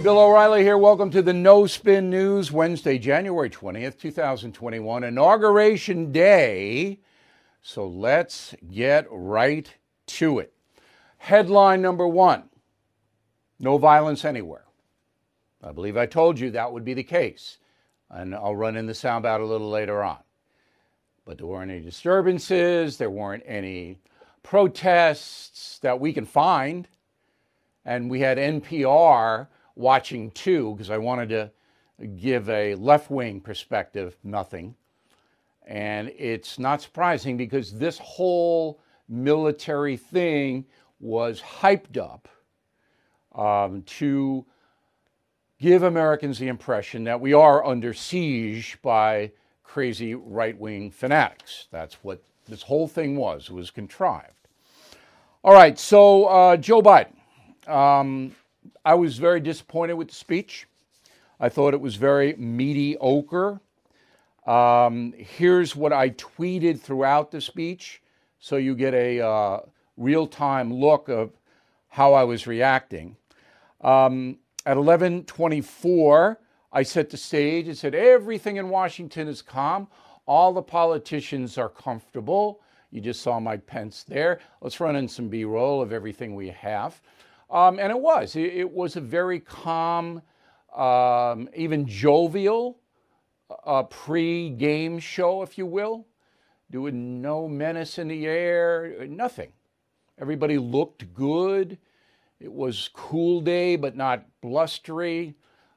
Bill O'Reilly here. Welcome to the No Spin News, Wednesday, January 20th, 2021, Inauguration Day. So let's get right to it. Headline number one, no violence anywhere. I believe I told you that would be the case, and I'll run in the soundbite a little later on. But there weren't any disturbances, there weren't any protests that we can find, and we had NPR watching too, because I wanted to give a left-wing perspective, nothing. And it's not surprising because this whole military thing was hyped up to give Americans the impression that we are under siege by crazy right-wing fanatics. That's what this whole thing was. It was contrived. All right, so Joe Biden. I was very disappointed with the speech. I thought it was very mediocre. Here's what I tweeted throughout the speech, so you get a real-time look of how I was reacting. At 11:24, I set the stage and said, everything in Washington is calm. All the politicians are comfortable. You just saw Mike Pence there. Let's run in some B-roll of everything we have. And it was a very calm, even jovial pre-game show, if you will. There was no menace in the air, nothing. Everybody looked good. It was cool day, but not blustery.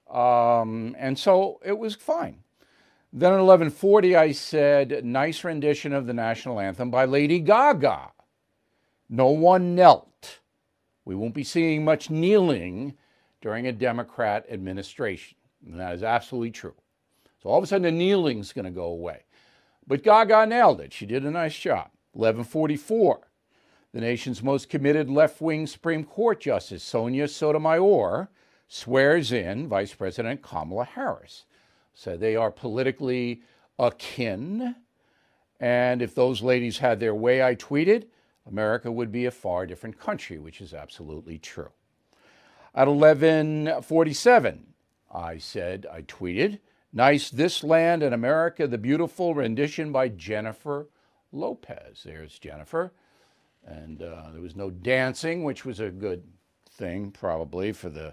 And so it was fine. Then at 11:40, I said, nice rendition of the national anthem by Lady Gaga. No one knelt. We won't be seeing much kneeling during a Democrat administration. And that is absolutely true. So all of a sudden, the kneeling's going to go away. But Gaga nailed it. She did a nice job. 11:44, the nation's most committed left-wing Supreme Court Justice, Sonia Sotomayor, swears in Vice President Kamala Harris. So they are politically akin. And if those ladies had their way, I tweeted, America would be a far different country, which is absolutely true. At 11:47, I tweeted, nice This Land and America, the Beautiful rendition by Jennifer Lopez. There's Jennifer. And there was no dancing, which was a good thing probably for the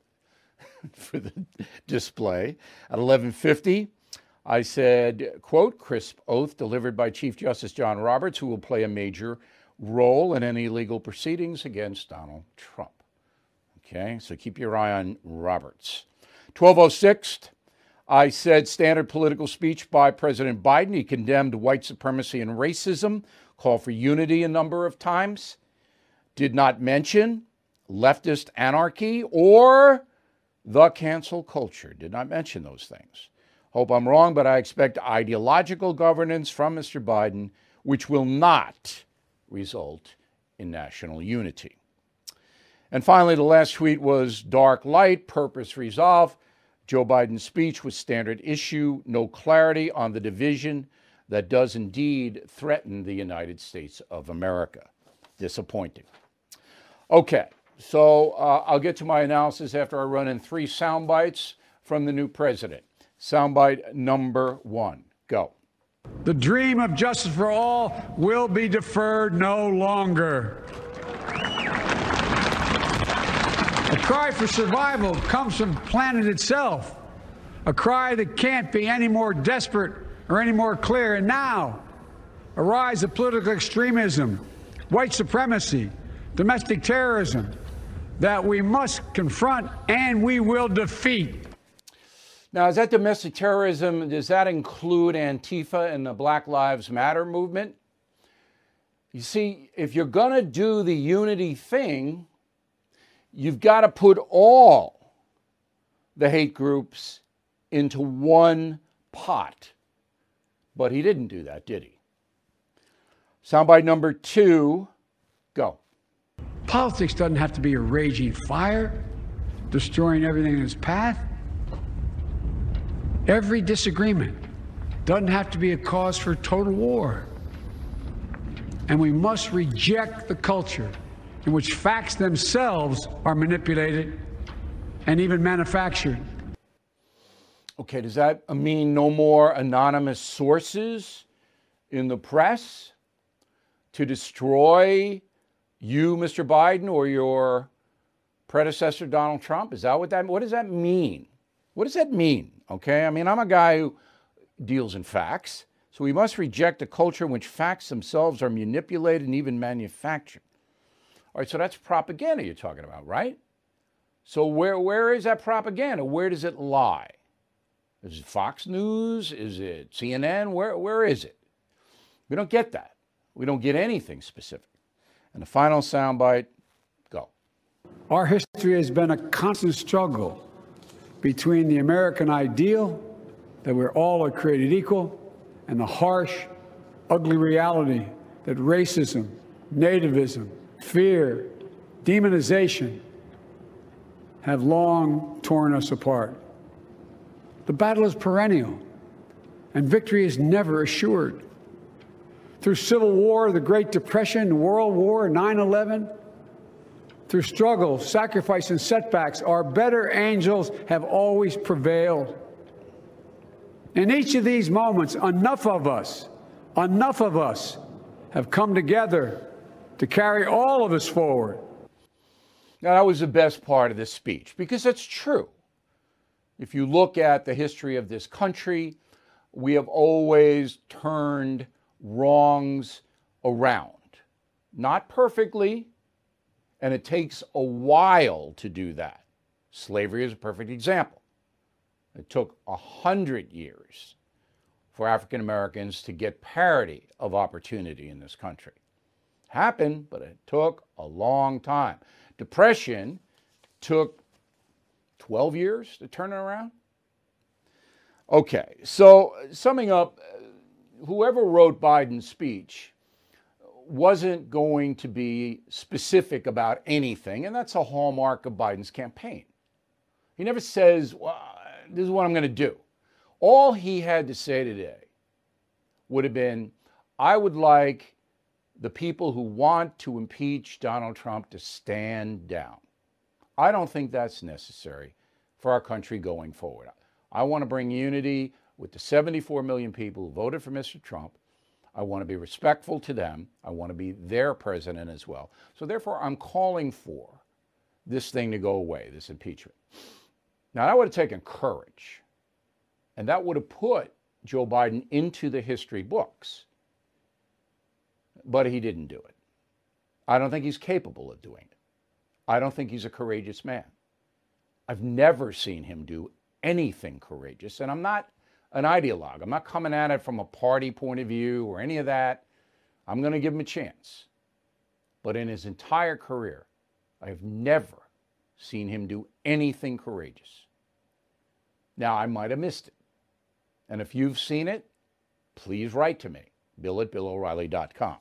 for the display. At 11:50, I said, quote, crisp oath delivered by Chief Justice John Roberts, who will play a major role in any legal proceedings against Donald Trump. Okay, so keep your eye on Roberts. 12:06, I said standard political speech by President Biden. He condemned white supremacy and racism, called for unity a number of times, did not mention leftist anarchy or the cancel culture. Did not mention those things. Hope I'm wrong, but I expect ideological governance from Mr. Biden, which will not result in national unity. And finally, the last tweet was dark light, purpose resolve. Joe Biden's speech was standard issue, no clarity on the division that does indeed threaten the United States of America. Disappointing. Okay, so I'll get to my analysis after I run in 3 sound bites from the new president. Soundbite number 1, go. The dream of justice for all will be deferred no longer. The cry for survival comes from the planet itself, a cry that can't be any more desperate or any more clear. And now, a rise of political extremism, white supremacy, domestic terrorism that we must confront and we will defeat. Now, is that domestic terrorism, does that include Antifa and the Black Lives Matter movement? You see, if you're going to do the unity thing, you've got to put all the hate groups into one pot. But he didn't do that, did he? Soundbite number 2, go. Politics doesn't have to be a raging fire, destroying everything in its path. Every disagreement doesn't have to be a cause for total war. And we must reject the culture in which facts themselves are manipulated and even manufactured. Okay, does that mean no more anonymous sources in the press to destroy you, Mr. Biden, or your predecessor, Donald Trump? Is that what does that mean? What does that mean? Okay, I mean, I'm a guy who deals in facts, so we must reject a culture in which facts themselves are manipulated and even manufactured. All right, so that's propaganda you're talking about, right? So where is that propaganda? Where does it lie? Is it Fox News? Is it CNN? Where is it? We don't get that. We don't get anything specific. And the final soundbite, go. Our history has been a constant struggle between the American ideal that we're all are created equal and the harsh, ugly reality that racism, nativism, fear, demonization have long torn us apart. The battle is perennial, and victory is never assured. Through Civil War, the Great Depression, World War, 9/11, through struggle, sacrifice, and setbacks, our better angels have always prevailed. In each of these moments, enough of us have come together to carry all of us forward. Now, that was the best part of this speech, because that's true. If you look at the history of this country, we have always turned wrongs around. Not perfectly, and it takes a while to do that. Slavery is a perfect example. It took 100 years for African Americans to get parity of opportunity in this country. Happened, but it took a long time. Depression took 12 years to turn it around. Okay, so summing up, whoever wrote Biden's speech wasn't going to be specific about anything, and that's a hallmark of Biden's campaign. He never says, well, this is what I'm going to do. All he had to say today would have been, I would like the people who want to impeach Donald Trump to stand down. I don't think that's necessary for our country going forward. I want to bring unity with the 74 million people who voted for Mr. Trump. I want to be respectful to them. I want to be their president as well. So therefore, I'm calling for this thing to go away, this impeachment. Now, that would have taken courage, and that would have put Joe Biden into the history books. But he didn't do it. I don't think he's capable of doing it. I don't think he's a courageous man. I've never seen him do anything courageous, and I'm not an ideologue. I'm not coming at it from a party point of view or any of that. I'm going to give him a chance. But in his entire career, I have never seen him do anything courageous. Now, I might have missed it. And if you've seen it, please write to me, bill@BillO'Reilly.com.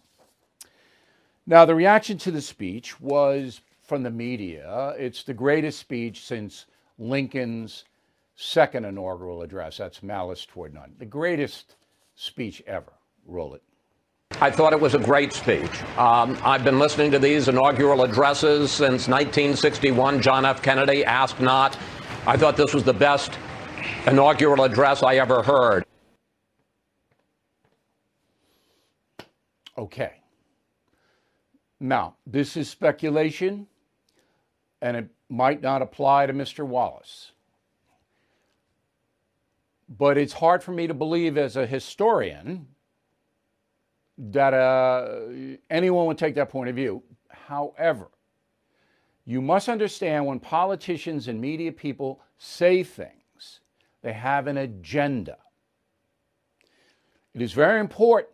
Now, the reaction to the speech was from the media. It's the greatest speech since Lincoln's second inaugural address. That's Malice Toward None. The greatest speech ever. Roll it. I thought it was a great speech. I've been listening to these inaugural addresses since 1961. John F. Kennedy, Ask Not. I thought this was the best inaugural address I ever heard. Okay. Now, this is speculation, and it might not apply to Mr. Wallace. But it's hard for me to believe as a historian that anyone would take that point of view. However, you must understand when politicians and media people say things, they have an agenda. It is very important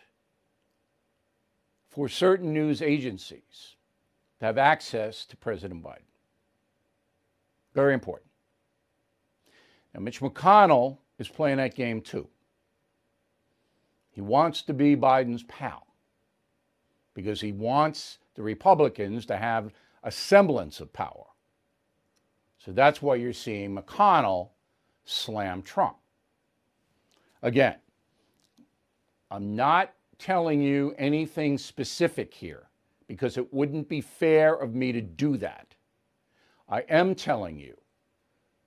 for certain news agencies to have access to President Biden. Very important. Now, Mitch McConnell is playing that game too. He wants to be Biden's pal because he wants the Republicans to have a semblance of power. So that's why you're seeing McConnell slam Trump. Again, I'm not telling you anything specific here because it wouldn't be fair of me to do that. I am telling you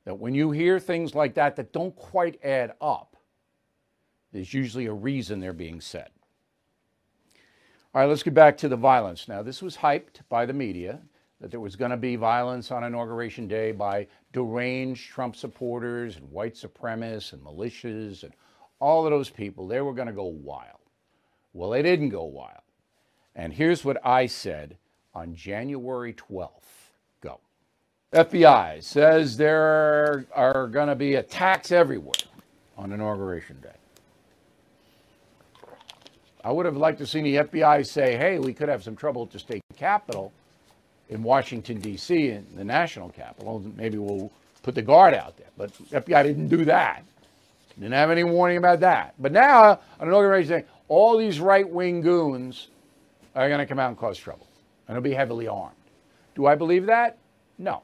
that when you hear things like that that don't quite add up, there's usually a reason they're being said. All right, let's get back to the violence. Now, this was hyped by the media, that there was going to be violence on Inauguration Day by deranged Trump supporters and white supremacists and militias and all of those people. They were going to go wild. Well, they didn't go wild. And here's what I said on January 12th. Go. FBI says there are going to be attacks everywhere on Inauguration Day. I would have liked to see the FBI say, hey, we could have some trouble at the state capitol in Washington, D.C., in the national capital. Maybe we'll put the guard out there. But the FBI didn't do that. Didn't have any warning about that. But now, on Inauguration Day, all these right-wing goons are going to come out and cause trouble. And they'll be heavily armed. Do I believe that? No.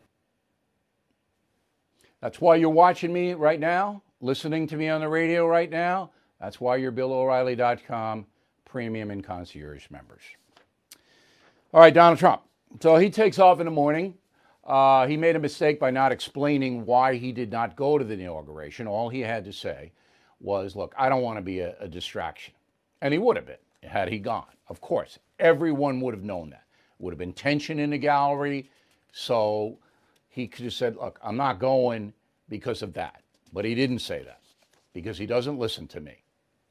That's why you're watching me right now, listening to me on the radio right now. That's why you're BillO'Reilly.com premium and concierge members. All right, Donald Trump. So he takes off in the morning. He made a mistake by not explaining why he did not go to the inauguration. All he had to say was, look, I don't want to be a distraction. And he would have been had he gone. Of course, everyone would have known that. Would have been tension in the gallery. So he could have said, look, I'm not going because of that. But he didn't say that because he doesn't listen to me.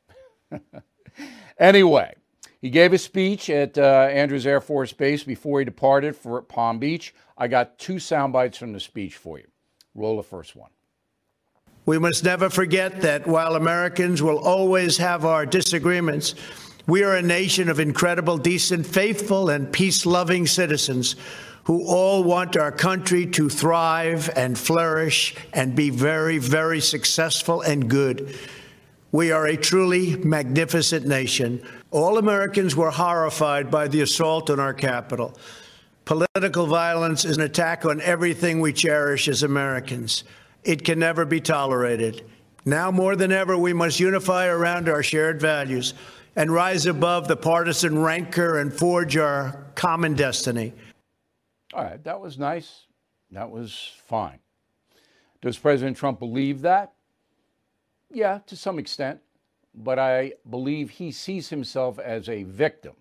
Anyway, he gave a speech at Andrews Air Force Base before he departed for Palm Beach. I got 2 sound bites from the speech for you. Roll the first one. We must never forget that while Americans will always have our disagreements, we are a nation of incredible, decent, faithful, and peace-loving citizens who all want our country to thrive and flourish and be very, very successful and good. We are a truly magnificent nation. All Americans were horrified by the assault on our capital. Political violence is an attack on everything we cherish as Americans. It can never be tolerated. Now more than ever, we must unify around our shared values and rise above the partisan rancor and forge our common destiny. All right, that was nice. That was fine. Does President Trump believe that? Yeah, to some extent. But I believe he sees himself as a victim.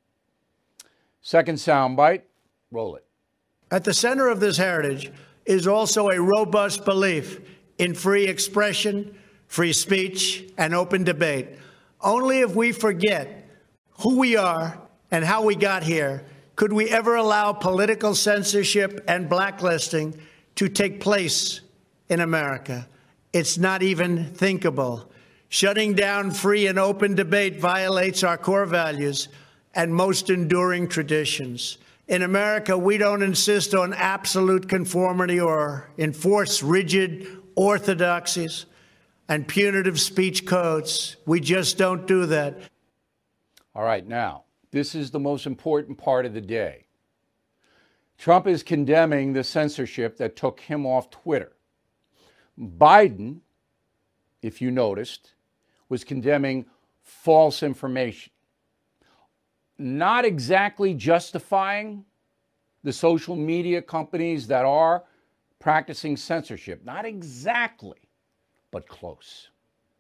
Second soundbite, roll it. At the center of this heritage is also a robust belief in free expression, free speech, and open debate. Only if we forget who we are and how we got here could we ever allow political censorship and blacklisting to take place in America. It's not even thinkable. Shutting down free and open debate violates our core values and most enduring traditions. In America, we don't insist on absolute conformity or enforce rigid orthodoxies and punitive speech codes. We just don't do that. All right, now, this is the most important part of the day. Trump is condemning the censorship that took him off Twitter. Biden, if you noticed, was condemning false information. Not exactly justifying the social media companies that are practicing censorship. Not exactly, but close.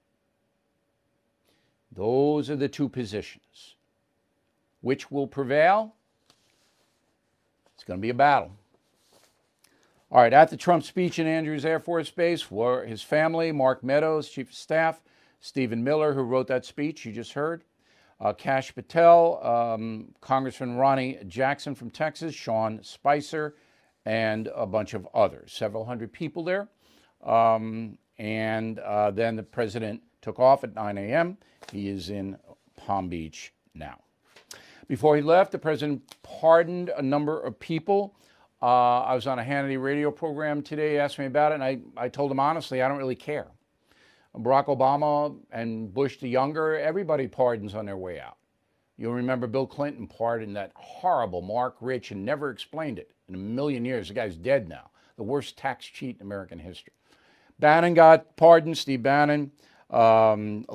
Those are the 2 positions. Which will prevail? It's going to be a battle. All right, at the Trump speech in Andrews Air Force Base were his family, Mark Meadows, Chief of Staff, Stephen Miller, who wrote that speech you just heard, Kash Patel, Congressman Ronnie Jackson from Texas, Sean Spicer, and a bunch of others. Several hundred people there. Then the president took off at 9 a.m. He is in Palm Beach now. Before he left, the president pardoned a number of people. I was on a Hannity radio program today. He asked me about it, and I told him honestly, I don't really care. Barack Obama and Bush the younger, everybody pardons on their way out. You'll remember Bill Clinton pardoned that horrible Mark Rich and never explained it in a million years. The guy's dead now. The worst tax cheat in American history. Bannon got pardoned, Steve Bannon.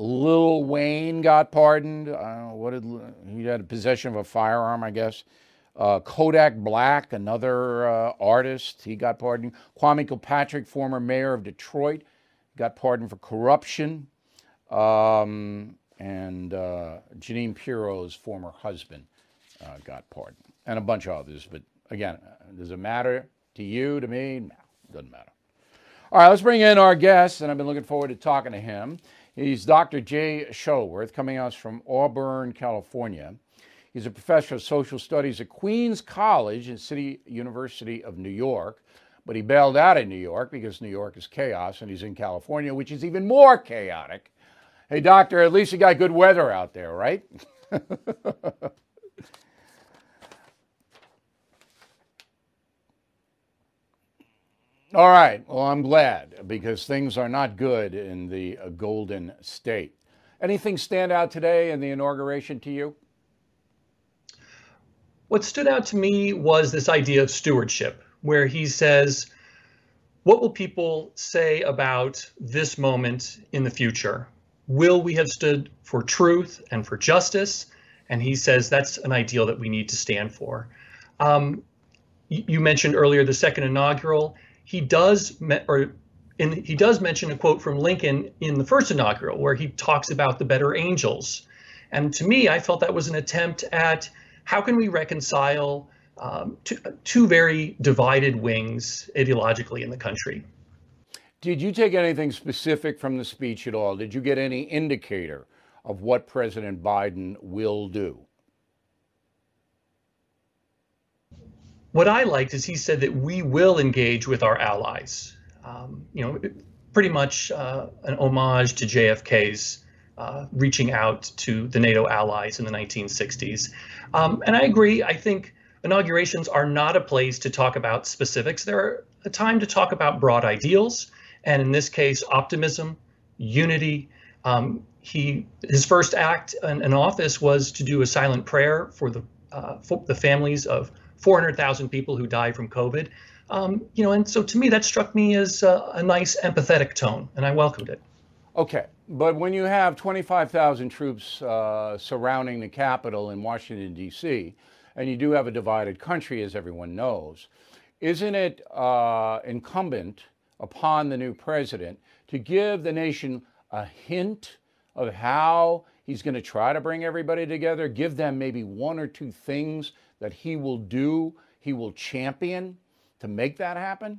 Lil Wayne got pardoned. He had a possession of a firearm, I guess. Kodak Black, another artist, he got pardoned. Kwame Kilpatrick, former mayor of Detroit, got pardoned for corruption. And Jeanine Pirro's former husband got pardoned. And a bunch of others. But again, does it matter to you, to me? No, doesn't matter. All right, let's bring in our guest, and I've been looking forward to talking to him. He's Dr. Jay Shuttleworth, coming out from Auburn, California. He's a professor of social studies at Queens College and City University of New York, but he bailed out of New York because New York is chaos, and he's in California, which is even more chaotic. Hey, doctor, at least you got good weather out there, right? All right, well, I'm glad, because things are not good in the Golden State. Anything stand out today in the inauguration to you? What stood out to me was this idea of stewardship, where he says, what will people say about this moment in the future? Will we have stood for truth and for justice? And he says that's an ideal that we need to stand for. You mentioned earlier the second inaugural. He does mention a quote from Lincoln in the first inaugural, where he talks about the better angels. And to me, I felt that was an attempt at how can we reconcile two very divided wings ideologically in the country. Did you take anything specific from the speech at all? Did you get any indicator of what President Biden will do? What I liked is he said that we will engage with our allies. Pretty much an homage to JFK's reaching out to the NATO allies in the 1960s. And I agree. I think inaugurations are not a place to talk about specifics. They're a time to talk about broad ideals. And in this case, optimism, unity. His first act in office was to do a silent prayer for the families of 400,000 people who died from COVID. And so to me, that struck me as a nice empathetic tone, and I welcomed it. Okay, but when you have 25,000 troops surrounding the Capitol in Washington, D.C., and you do have a divided country, as everyone knows, isn't it incumbent upon the new president to give the nation a hint of how he's going to try to bring everybody together, give them maybe one or two things that he will do, he will champion to make that happen?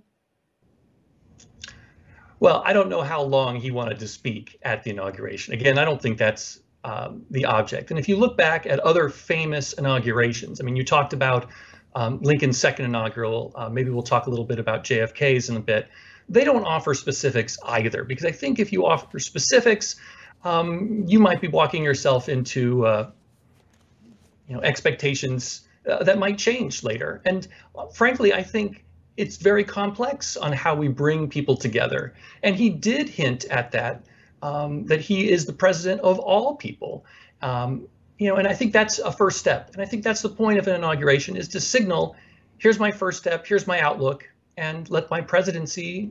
Well, I don't know how long he wanted to speak at the inauguration. Again, I don't think that's the object. And if you look back at other famous inaugurations, I mean, you talked about Lincoln's second inaugural. Maybe we'll talk a little bit about JFK's in a bit. They don't offer specifics either, because I think if you offer specifics, you might be walking yourself into expectations that might change later. And frankly, I think it's very complex on how we bring people together. And he did hint at that, that he is the president of all people. And I think that's a first step. And I think that's the point of an inauguration, is to signal, here's my first step, here's my outlook, and let my presidency,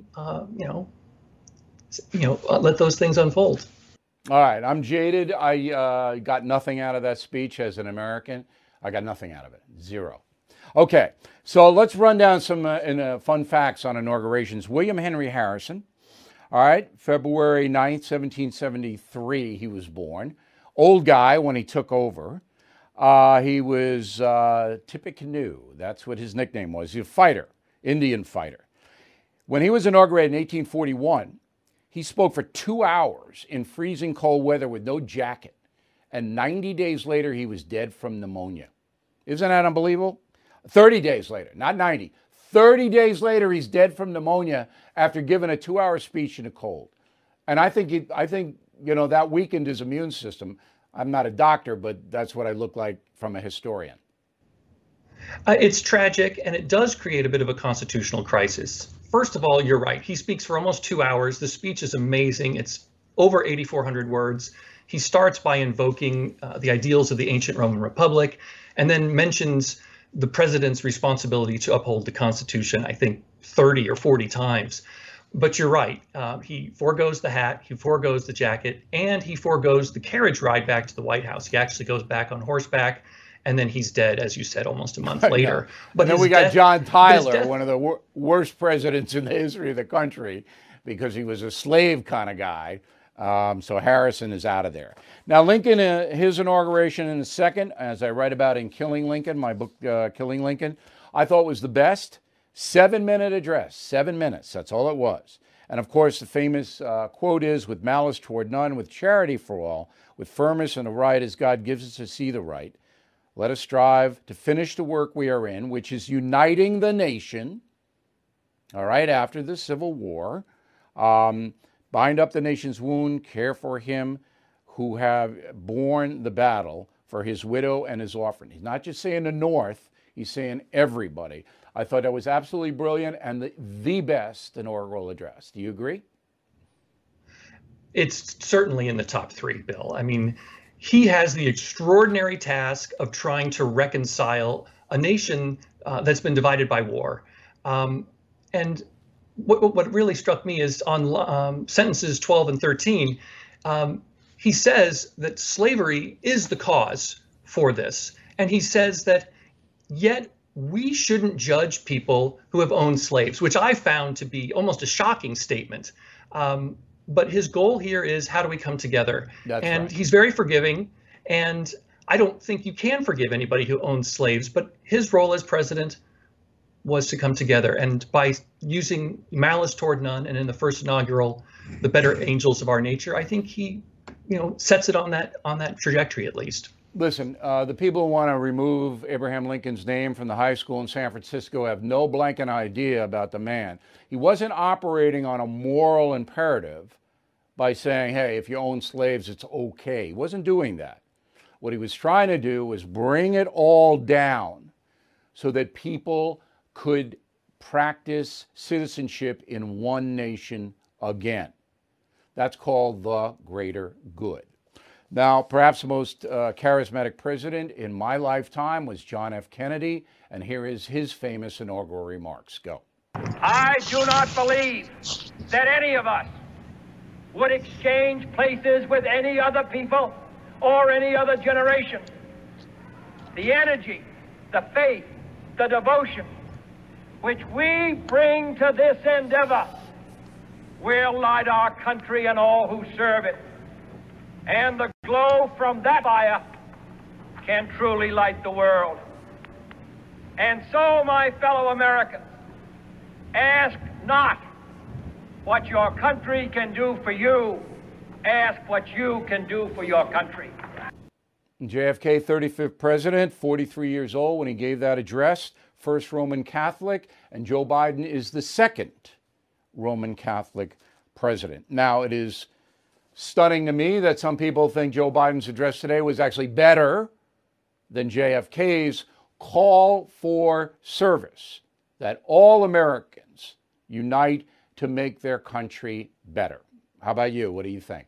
let those things unfold. All right, I'm jaded. I got nothing out of that speech as an American. I got nothing out of it, zero. Okay, so let's run down some fun facts on inaugurations. William Henry Harrison, all right, February 9th, 1773, he was born. Old guy when he took over. He was Tippecanoe, that's what his nickname was. He's a fighter, Indian fighter. When he was inaugurated in 1841, he spoke for 2 hours in freezing cold weather with no jacket. And 90 days later, he was dead from pneumonia. Isn't that unbelievable? 30 days later, not 90. 30 days later, he's dead from pneumonia after giving a 2-hour speech in the cold. And I think that weakened his immune system. I'm not a doctor, but that's what I look like from a historian. It's tragic, and it does create a bit of a constitutional crisis. First of all, you're right. He speaks for almost 2 hours. The speech is amazing. It's over 8,400 words. He starts by invoking the ideals of the ancient Roman Republic, and then mentions the president's responsibility to uphold the Constitution, I think 30 or 40 times. But you're right. He forgoes the hat, he forgoes the jacket, and he forgoes the carriage ride back to the White House. He actually goes back on horseback and then he's dead, as you said, almost a month later. But then we got John Tyler, one of the worst presidents in the history of the country, because he was a slave kind of guy. So Harrison is out of there. Now, Lincoln, his inauguration in a second, as I write about in Killing Lincoln, my book, Killing Lincoln, I thought was the best. 7-minute address, 7 minutes, that's all it was. And of course, the famous quote is, with malice toward none, with charity for all, with firmness and the right as God gives us to see the right, let us strive to finish the work we are in, which is uniting the nation, all right, after the Civil War. Bind up the nation's wound, care for him who have borne the battle, for his widow and his orphan. He's not just saying the North, he's saying everybody. I thought that was absolutely brilliant and the best inaugural address. Do you agree? It's certainly in the top 3, Bill. I mean, he has the extraordinary task of trying to reconcile a nation that's been divided by war. And what really struck me is on sentences 12 and 13, he says that slavery is the cause for this. And he says that yet we shouldn't judge people who have owned slaves, which I found to be almost a shocking statement. But his goal here is, how do we come together? That's and right. He's very forgiving. And I don't think you can forgive anybody who owns slaves, but his role as president was to come together. And by using malice toward none, and in the first inaugural, the better angels of our nature, I think he, sets it on that trajectory at least. Listen, the people who want to remove Abraham Lincoln's name from the high school in San Francisco have no blanket idea about the man. He wasn't operating on a moral imperative by saying, hey, if you own slaves, it's okay. He wasn't doing that. What he was trying to do was bring it all down so that people could practice citizenship in one nation again. That's called the greater good. Now, perhaps the most charismatic president in my lifetime was John F. Kennedy, and here is his famous inaugural remarks. Go. I do not believe that any of us would exchange places with any other people or any other generation. The energy, the faith, the devotion which we bring to this endeavor will light our country and all who serve it. And the glow from that fire can truly light the world. And so, my fellow Americans, ask not what your country can do for you, ask what you can do for your country. JFK, 35th president, 43 years old when he gave that address, first Roman Catholic, and Joe Biden is the second Roman Catholic president. Now, it is stunning to me that some people think Joe Biden's address today was actually better than JFK's call for service, that all Americans unite to make their country better. How about you? What do you think?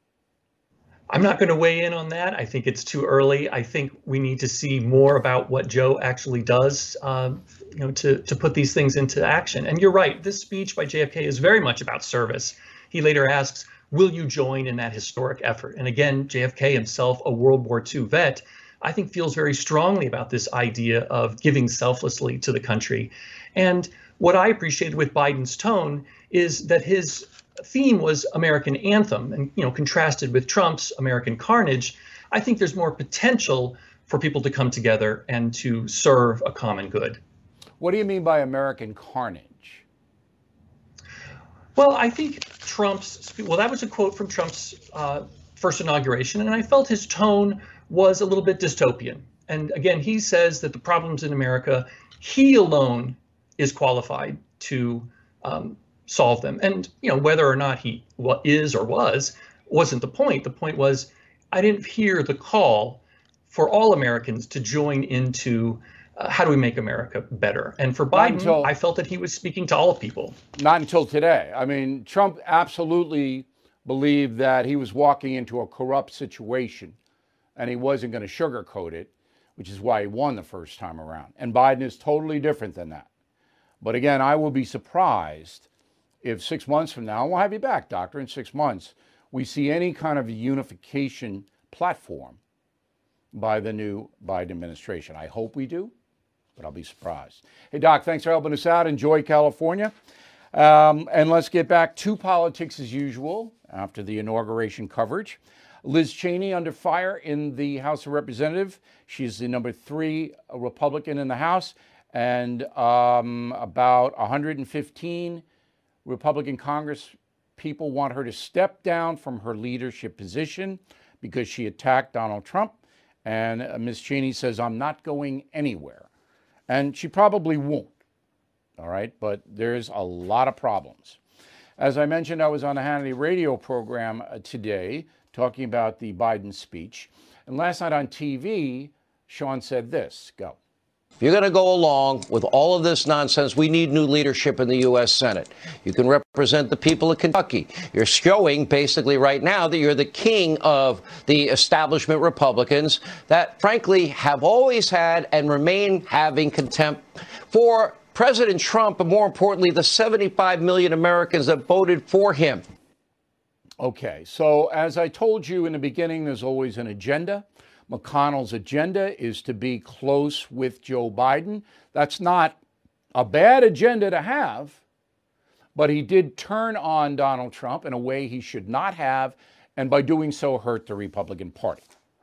I'm not going to weigh in on that. I think it's too early. I think we need to see more about what Joe actually does, to put these things into action. And you're right, this speech by JFK is very much about service. He later asks, will you join in that historic effort? And again, JFK himself, a World War II vet, I think feels very strongly about this idea of giving selflessly to the country. And what I appreciated with Biden's tone is that his theme was American anthem, and contrasted with Trump's American carnage. I think there's more potential for people to come together and to serve a common good. What do you mean by American carnage? Well, I think that was a quote from Trump's first inauguration, and I felt his tone was a little bit dystopian. And again, he says that the problems in America, he alone is qualified to solve them. And whether or not he is or wasn't the point. The point was, I didn't hear the call for all Americans to join into how do we make America better. And for Biden, I felt that he was speaking to all people. Not until today. I mean, Trump absolutely believed that he was walking into a corrupt situation and he wasn't going to sugarcoat it, which is why he won the first time around. And Biden is totally different than that. But again, I will be surprised if 6 months from now, we'll have you back, doctor, in 6 months, we see any kind of unification platform by the new Biden administration. I hope we do, but I'll be surprised. Hey, Doc, thanks for helping us out. Enjoy California. And let's get back to politics as usual after the inauguration coverage. Liz Cheney under fire in the House of Representatives. She's the number 3 Republican in the House, and about 115 Republican Congress people want her to step down from her leadership position because she attacked Donald Trump. And Ms. Cheney says, I'm not going anywhere. And she probably won't. All right, but there's a lot of problems. As I mentioned, I was on a Hannity radio program today talking about the Biden speech. And last night on TV, Sean said this. Go. If you're going to go along with all of this nonsense, we need new leadership in the U.S. Senate. You can represent the people of Kentucky. You're showing basically right now that you're the king of the establishment Republicans that, frankly, have always had and remain having contempt for President Trump, but more importantly, the 75 million Americans that voted for him. Okay, so as I told you in the beginning, there's always an agenda. McConnell's agenda is to be close with Joe Biden. That's not a bad agenda to have, but he did turn on Donald Trump in a way he should not have, and by doing so hurt the Republican Party.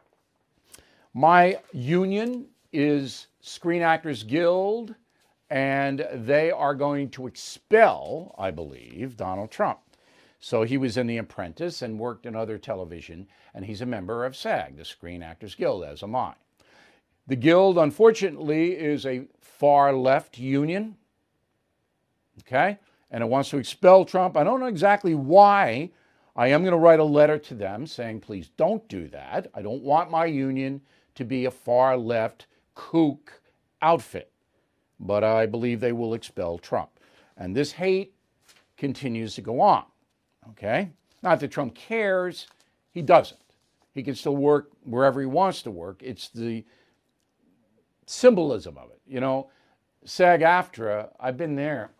My union is Screen Actors Guild, and they are going to expel, I believe, Donald Trump. So he was in The Apprentice and worked in other television, and he's a member of SAG, the Screen Actors Guild, as am I. The Guild, unfortunately, is a far-left union, okay? And it wants to expel Trump. I don't know exactly why. I am going to write a letter to them saying, please don't do that. I don't want my union to be a far-left kook outfit. But I believe they will expel Trump. And this hate continues to go on, okay? Not that Trump cares. He doesn't. He can still work wherever he wants to work. It's the symbolism of it. You know, SAG-AFTRA, I've been there,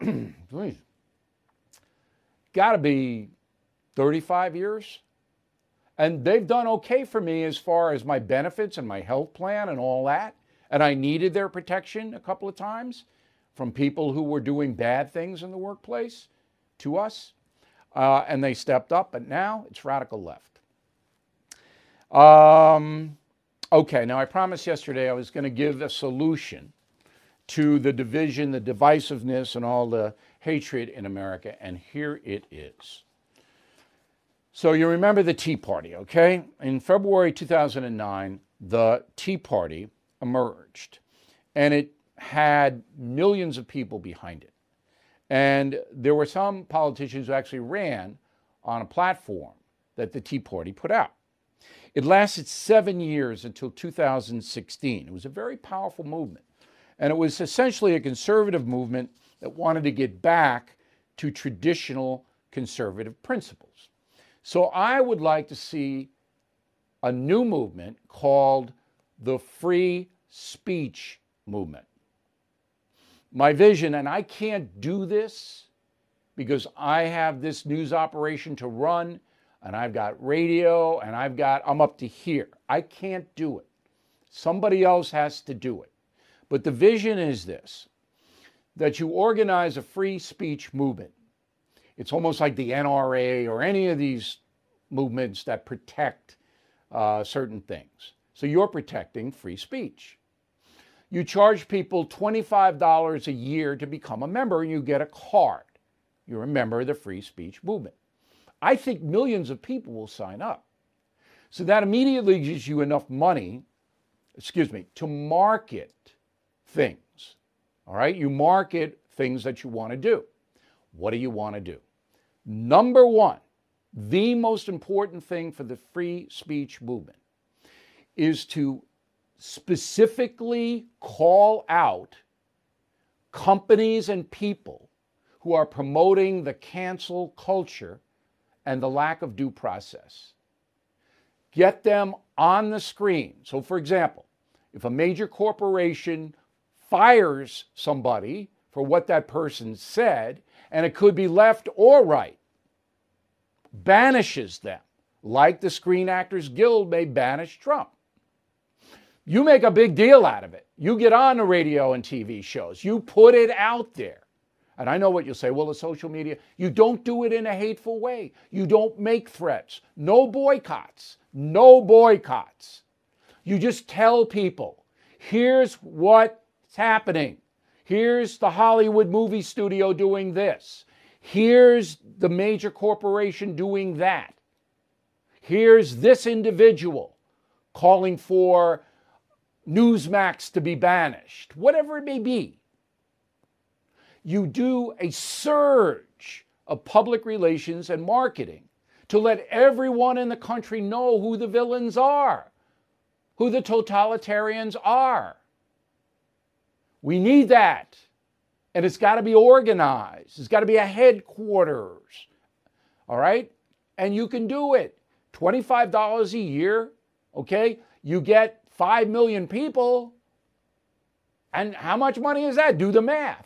got to be 35 years. And they've done okay for me as far as my benefits and my health plan and all that. And I needed their protection a couple of times from people who were doing bad things in the workplace to us. And they stepped up, but now it's radical left. Okay, now I promised yesterday I was going to give a solution to the division, the divisiveness, and all the hatred in America, and here it is. So you remember the Tea Party, okay? In February 2009, the Tea Party emerged, and it had millions of people behind it. And there were some politicians who actually ran on a platform that the Tea Party put out. It lasted 7 years until 2016. It was a very powerful movement. And it was essentially a conservative movement that wanted to get back to traditional conservative principles. So I would like to see a new movement called the Free Speech Movement. My vision, and I can't do this because I have this news operation to run, and I've got radio, and I'm up to here. I can't do it. Somebody else has to do it. But the vision is this, that you organize a free speech movement. It's almost like the NRA or any of these movements that protect certain things. So you're protecting free speech. You charge people $25 a year to become a member, and you get a card. You're a member of the free speech movement. I think millions of people will sign up. So that immediately gives you enough money, to market things. All right? You market things that you want to do. What do you want to do? Number one, the most important thing for the free speech movement is to specifically call out companies and people who are promoting the cancel culture and the lack of due process. Get them on the screen. So, for example, if a major corporation fires somebody for what that person said, and it could be left or right, banishes them, like the Screen Actors Guild may banish Trump. You make a big deal out of it. You get on the radio and TV shows. You put it out there. And I know what you'll say. Well, the social media, you don't do it in a hateful way. You don't make threats. No boycotts. No boycotts. You just tell people, here's what's happening. Here's the Hollywood movie studio doing this. Here's the major corporation doing that. Here's this individual calling for Newsmax to be banished, whatever it may be. You do a surge of public relations and marketing to let everyone in the country know who the villains are, who the totalitarians are. We need that. And it's got to be organized. It's got to be a headquarters. All right? And you can do it. $25 a year, okay? You get 5 million people. And how much money is that? Do the math.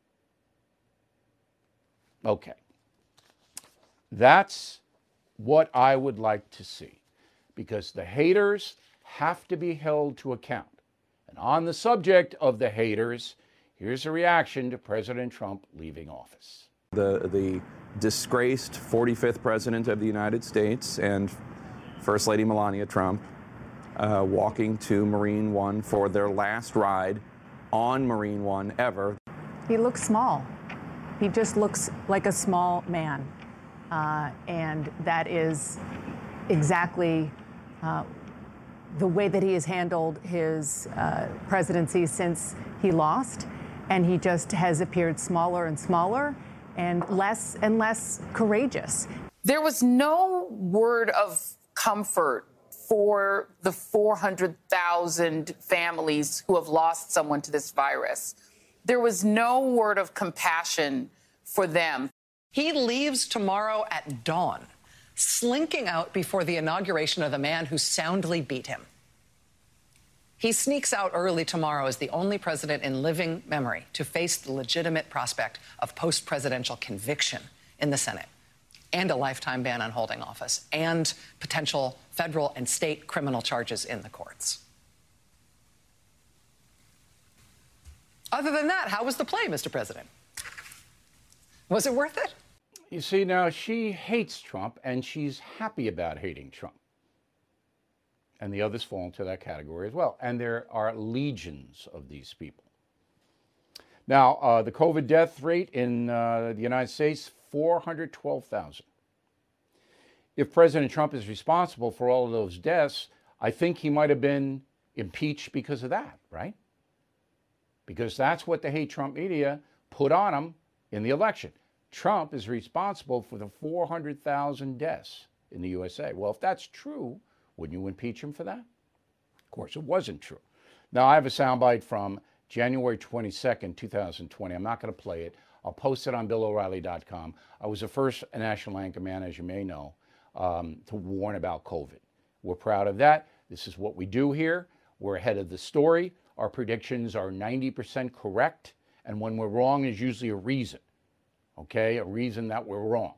Okay. That's what I would like to see, because the haters have to be held to account. And on the subject of the haters, here's a reaction to President Trump leaving office. The disgraced 45th President of the United States and First Lady Melania Trump walking to Marine One for their last ride on Marine One ever. He looks small. He just looks like a small man. And that is exactly the way that he has handled his presidency since he lost. And he just has appeared smaller and smaller and less courageous. There was no word of comfort for the 400,000 families who have lost someone to this virus. There was no word of compassion for them. He leaves tomorrow at dawn, slinking out before the inauguration of the man who soundly beat him. He sneaks out early tomorrow as the only president in living memory to face the legitimate prospect of post-presidential conviction in the Senate and a lifetime ban on holding office and potential federal and state criminal charges in the courts. Other than that, how was the play, Mr. President? Was it worth it? You see, now she hates Trump, and she's happy about hating Trump. And the others fall into that category as well. And there are legions of these people. Now, the COVID death rate in the United States, 412,000. If President Trump is responsible for all of those deaths, I think he might have been impeached because of that, right? Because that's what the hate Trump media put on him in the election. Trump is responsible for the 400,000 deaths in the USA. Well, if that's true, wouldn't you impeach him for that? Of course, it wasn't true. Now, I have a soundbite from January 22nd, 2020. I'm not going to play it. I'll post it on BillO'Reilly.com. I was the first national anchorman, as you may know, to warn about COVID. We're proud of that. This is what we do here. We're ahead of the story. Our predictions are 90% correct. And when we're wrong, there's usually a reason. Okay? A reason that we're wrong.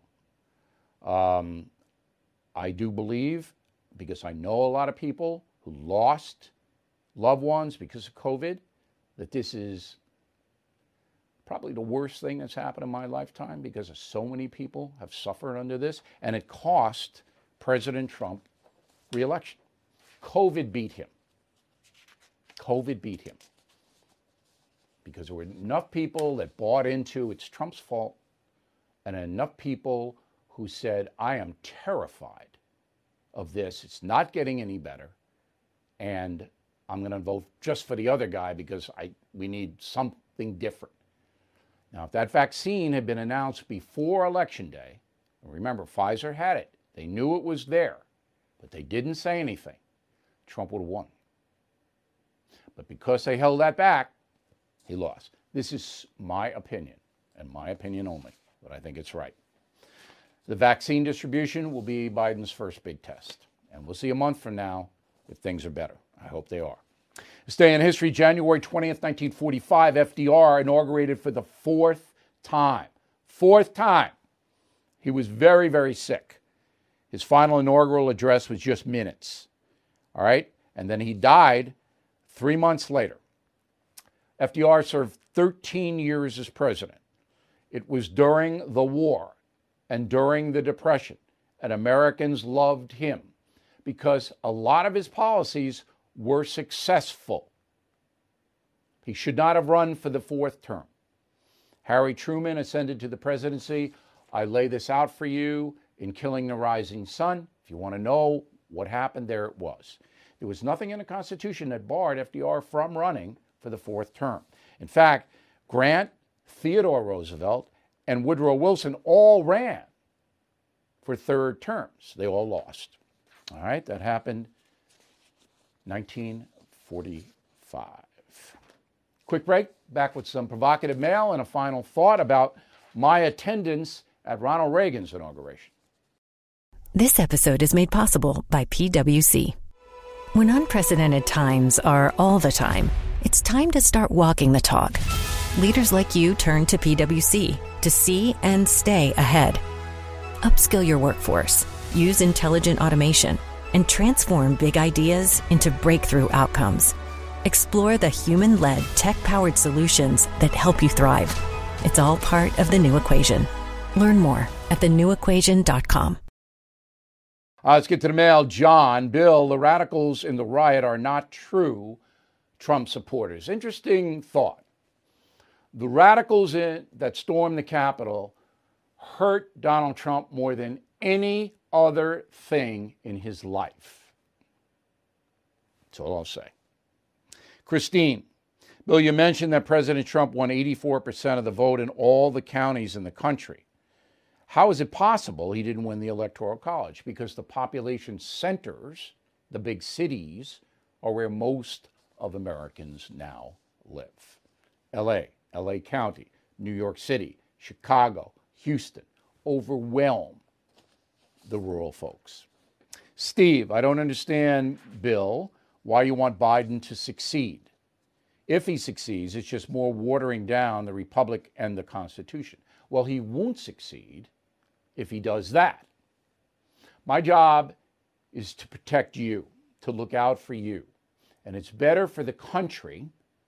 I do believe, because I know a lot of people who lost loved ones because of COVID, that this is probably the worst thing that's happened in my lifetime, because so many people have suffered under this, and it cost President Trump re-election. COVID beat him. COVID beat him. Because there were enough people that bought into it's Trump's fault, and enough people who said, I am terrified of this. It's not getting any better. And I'm going to vote just for the other guy because we need something different. Now, if that vaccine had been announced before Election Day, and remember, Pfizer had it. They knew it was there, but they didn't say anything. Trump would have won. But because they held that back, he lost. This is my opinion, and my opinion only, but I think it's right. The vaccine distribution will be Biden's first big test. And we'll see a month from now if things are better. I hope they are. This day in history, January 20th, 1945, FDR inaugurated for the fourth time. Fourth time. He was very, very sick. His final inaugural address was just minutes. All right? And then he died 3 months later, FDR served 13 years as president. It was during the war and during the Depression, and Americans loved him because a lot of his policies were successful. He should not have run for the 4th term. Harry Truman ascended to the presidency. I lay this out for you in Killing the Rising Sun. If you want to know what happened, there it was. There was nothing in the Constitution that barred FDR from running for the 4th term. In fact, Grant, Theodore Roosevelt, and Woodrow Wilson all ran for 3rd terms. They all lost. All right, that happened 1945. Quick break, back with some provocative mail and a final thought about my attendance at Ronald Reagan's inauguration. This episode is made possible by PwC. When unprecedented times are all the time, it's time to start walking the talk. Leaders like you turn to PwC to see and stay ahead. Upskill your workforce, use intelligent automation, and transform big ideas into breakthrough outcomes. Explore the human-led, tech-powered solutions that help you thrive. It's all part of The New Equation. Learn more at thenewequation.com. Let's get to the mail. John, Bill, the radicals in the riot are not true Trump supporters. Interesting thought. The radicals that stormed the Capitol hurt Donald Trump more than any other thing in his life. That's all I'll say. Christine, Bill, you mentioned that President Trump won 84% of the vote in all the counties in the country. How is it possible he didn't win the Electoral College? Because the population centers, the big cities, are where most of Americans now live. LA County, New York City, Chicago, Houston, overwhelm the rural folks. Steve, I don't understand, Bill, why you want Biden to succeed. If he succeeds, it's just more watering down the Republic and the Constitution. Well, he won't succeed if he does that. My job is to protect you, to look out for you. And it's better for the country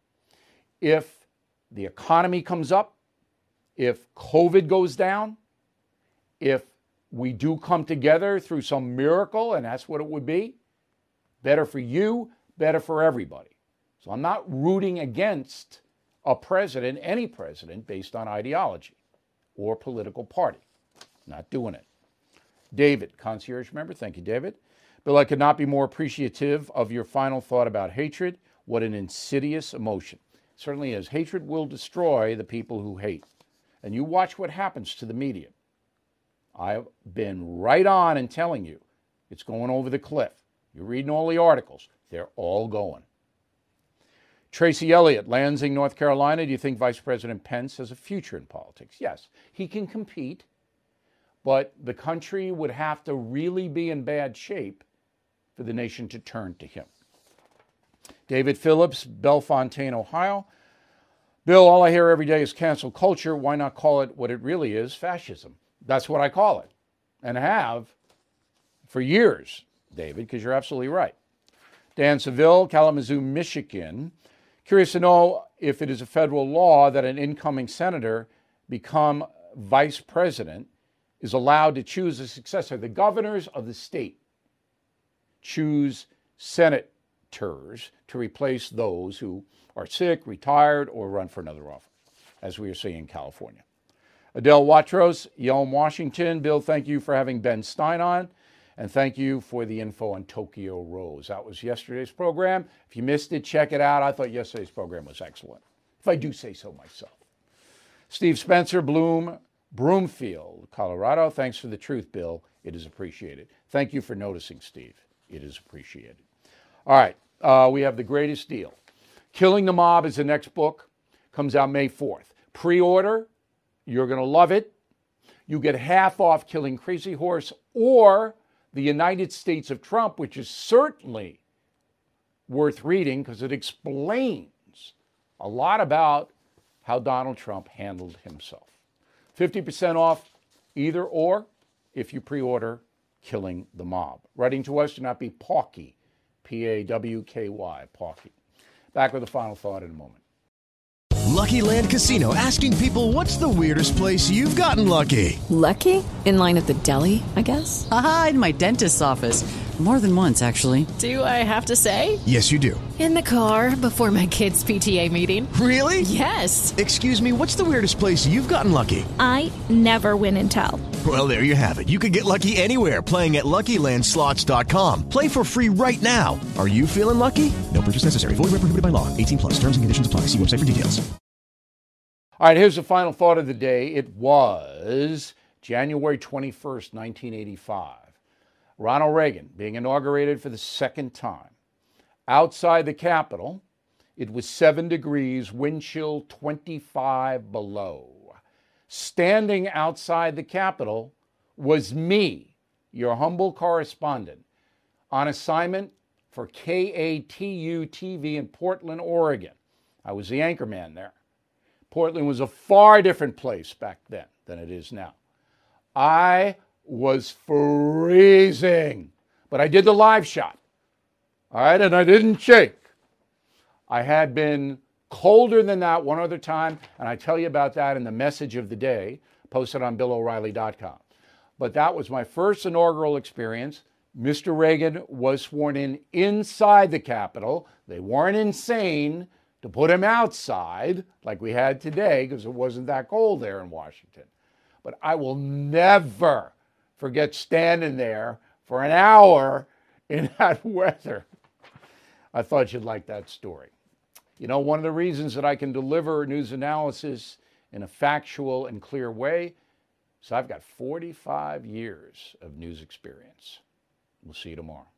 if the economy comes up, if COVID goes down, if we do come together through some miracle, and that's what it would be. Better for you, better for everybody. So I'm not rooting against a president, any president, based on ideology or political party. Not doing it. David, concierge member, thank you, David. Bill, I could not be more appreciative of your final thought about hatred. What an insidious emotion. Certainly is. Hatred will destroy the people who hate. And you watch what happens to the media. I've been right on in telling you it's going over the cliff. You're reading all the articles. They're all going. Tracy Elliott, Lansing, North Carolina. Do you think Vice President Pence has a future in politics? Yes, he can compete, but the country would have to really be in bad shape for the nation to turn to him. David Phillips, Bellefontaine, Ohio. Bill, all I hear every day is cancel culture. Why not call it what it really is, fascism? That's what I call it, and have for years, David, because you're absolutely right. Dan Seville, Kalamazoo, Michigan. Curious to know if it is a federal law that an incoming senator become vice president is allowed to choose a successor. The governors of the state choose senators to replace those who are sick, retired, or run for another office, as we are seeing in California. Adele Watros, Yelm, Washington. Bill, thank you for having Ben Stein on. And thank you for the info on Tokyo Rose. That was yesterday's program. If you missed it, check it out. I thought yesterday's program was excellent, if I do say so myself. Steve Spencer, Broomfield, Colorado. Thanks for the truth, Bill. It is appreciated. Thank you for noticing, Steve. It is appreciated. All right, we have the greatest deal. Killing the Mob is the next book. Comes out May 4th. Pre-order. You're going to love it. You get half off Killing Crazy Horse or The United States of Trump, which is certainly worth reading because it explains a lot about how Donald Trump handled himself. 50% off either or if you pre-order Killing the Mob. Writing to us, do not be Pawky, P-A-W-K-Y, Pawky. Back with the final thought in a moment. Lucky Land Casino, asking people, what's the weirdest place you've gotten lucky? Lucky? In line at the deli, I guess? Aha, in my dentist's office. More than once, actually. Do I have to say? Yes, you do. In the car before my kids' PTA meeting. Really? Yes. Excuse me, what's the weirdest place you've gotten lucky? I never win and tell. Well, there you have it. You can get lucky anywhere, playing at LuckyLandSlots.com. Play for free right now. Are you feeling lucky? No purchase necessary. Void where prohibited by law. 18 plus. Terms and conditions apply. See website for details. All right, here's the final thought of the day. It was January 21st, 1985. Ronald Reagan being inaugurated for the second time. Outside the Capitol, it was 7 degrees, wind chill 25 below. Standing outside the Capitol was me, your humble correspondent, on assignment for KATU TV in Portland, Oregon. I was the anchorman there. Portland was a far different place back then than it is now. I was freezing, but I did the live shot. All right, and I didn't shake. I had been colder than that one other time, and I tell you about that in the message of the day, posted on BillO'Reilly.com. But that was my first inaugural experience. Mr. Reagan was sworn in inside the Capitol. They weren't insane to put him outside like we had today because it wasn't that cold there in Washington. But I will never forget standing there for an hour in that weather. I thought you'd like that story. You know, one of the reasons that I can deliver news analysis in a factual and clear way is I've got 45 years of news experience. We'll see you tomorrow.